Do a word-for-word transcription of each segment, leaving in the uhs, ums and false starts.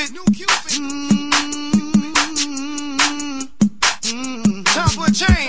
Cupid. Mm-hmm. Mm-hmm. Time for a change.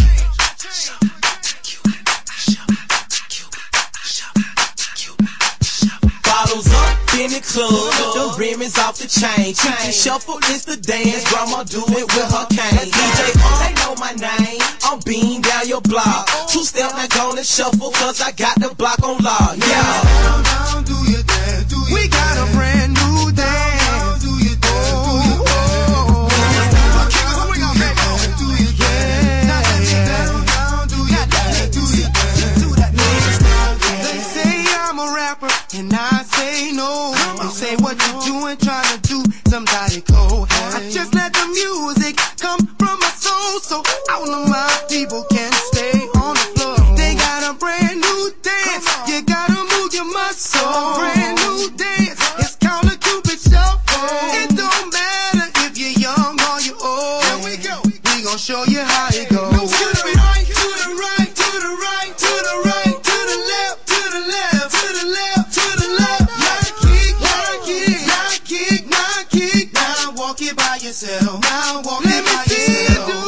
Bottles up in the club, the rim is off the chain. Cupid shuffle is the dance, grandma do it with her cane. D J, they know my name, I'm beating down your block. Two step, not gonna shuffle, cause I got the block on lock. Yeah. Down, down, do your dance, do your we got a brand new dance. Down, do your dance, do your dance. Swing on that, do your dance. Down, down, do your dance, do your dance. They say I'm a rapper, and I say no. They say what you doing, trying to do somebody cold. I just let the music come from my soul, so all of my people can stay on the floor. They got a brand new dance, you gotta move your muscle. Brand new dance, it's called a Cupid Shuffle. It don't matter if you're young or you're old. Here we go, we gon' show you how it goes. To the right, to the right, to the right, to the right, to the left, to the left, to the left, to the left. Now kick, now kick, now kick, now kick. Now walk it by yourself. Now walk it by yourself.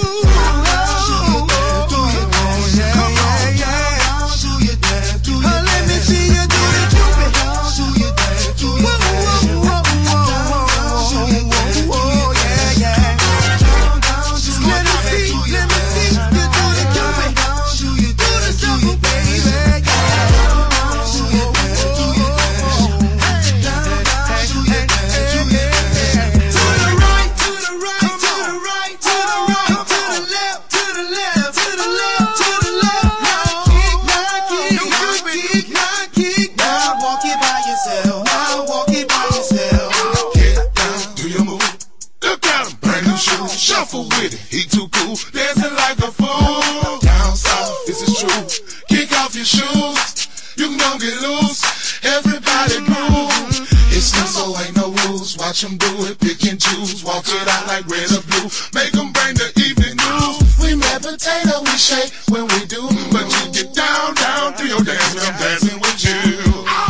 Shuffle with it, he too cool, dancing like a fool. Down south, this is true. Kick off your shoes, you can go get loose. Everybody move. It's new, so ain't no rules. Watch him do it, pick and choose. Walk it out like red or blue. Make him bring the evening news. We meditate or we shake when we do, but you get down, down to your dance. I'm dancing with you.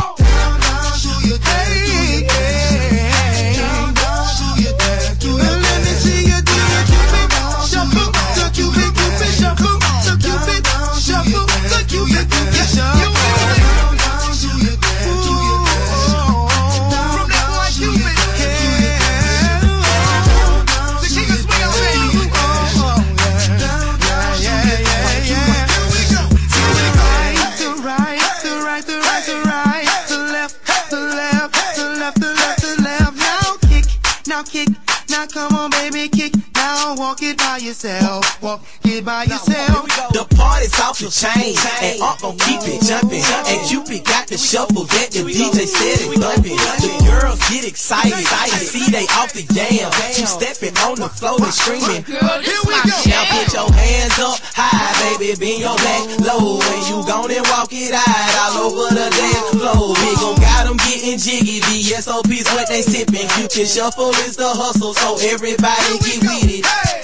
Now come on, baby, kick. Now walk it by yourself. Walk it by yourself. The party's off the chain, and Unk gon' keep it jumping. And Cupid got the shuffle that the D J said it bumping. The girls get excited, I see they off the yam. Two stepping on the floor and screaming. Girl, here we go. Now put your hands up high, baby, bend your back low, and you gon' and walk it out all over the dance floor. Big gon' got them getting jiggy. V S O P's what they sipping. Cupid Shuffle is the hustle, so everybody get with it.